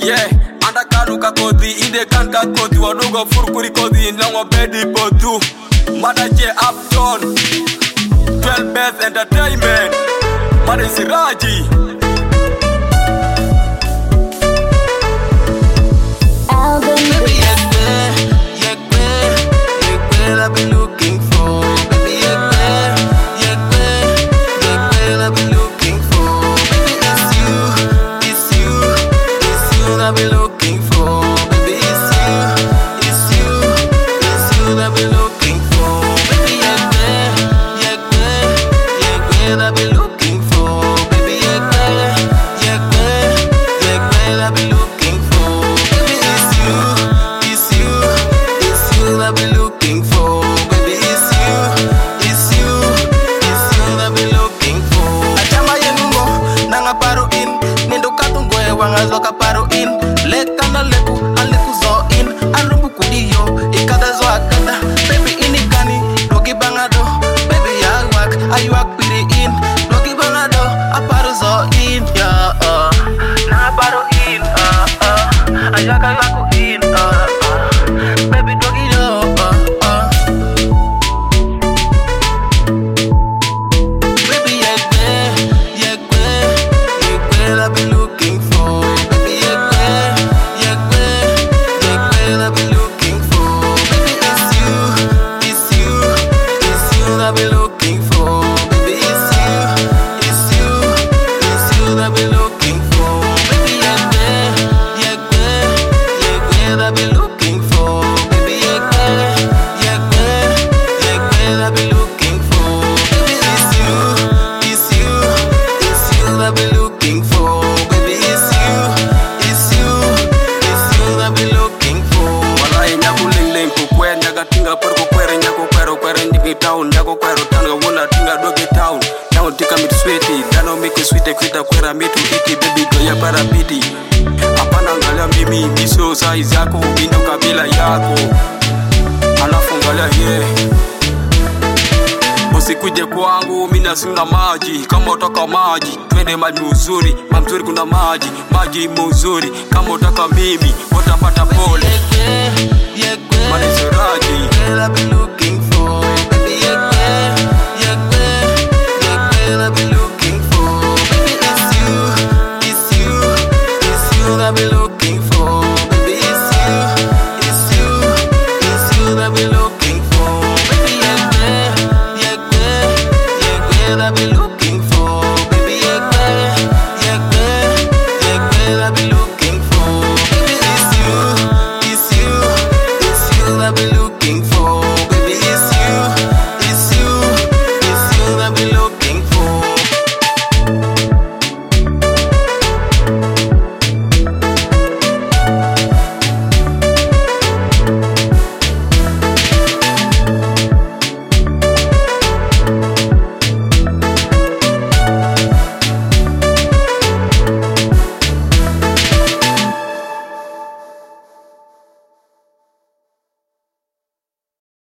Yeah, anda kanuka kodi, inde kanka kodi, wanugo furkuri kodi, nango bedi bodu. Manager Upton, 12 Best Entertainment, Mane Siraji. Baby, yeah, I've been looking for. Baby, yeah, I've been looking for. Baby, it's you I've been looking for. Baby, it's you I've been looking for. Baby, yeah, I've been looking for. Baby, yeah, I've been looking for. Baby, it's you I've been looking for. Baby, it's you I've been looking for. Achama yengo nanga paro in, nindo katungo e wanga zoka paro in. Leka na aleku zo in, alumbu kudiyo ikada zo akada. Baby inikani dogi bangado, baby I walk piri in. Dogi bangado aparo zo in, yeah nanga paro in, I walk in, baby dogi do. Baby I've been looking for. Baby I've been looking for. Baby it's you I've been looking for. Baby it's you I've been looking for. Baby I've been looking for. Baby I've been looking for. Baby it's you I've been looking for. Baby it's you I've been looking for. Walai nyaku ling kukwe, nyaga tinga por kukwere, nyaku kwero ndiki town, nyaku kwero tanga wuna tinga dogi town. Nyaku tika mitu sweeti, dano miki sweete kwita kwera mitu iti, baby goya para piti. Apana angalia mimi, miso size yako, mindo kabila yako. Alafu angalia yeah. Usikuje kwangu, mina sina maji. Kama utaka maji, twende maji mzuri. Mamzuri kuna maji mzuri. Kama utaka mimi, utapata pole. Mane Siraji.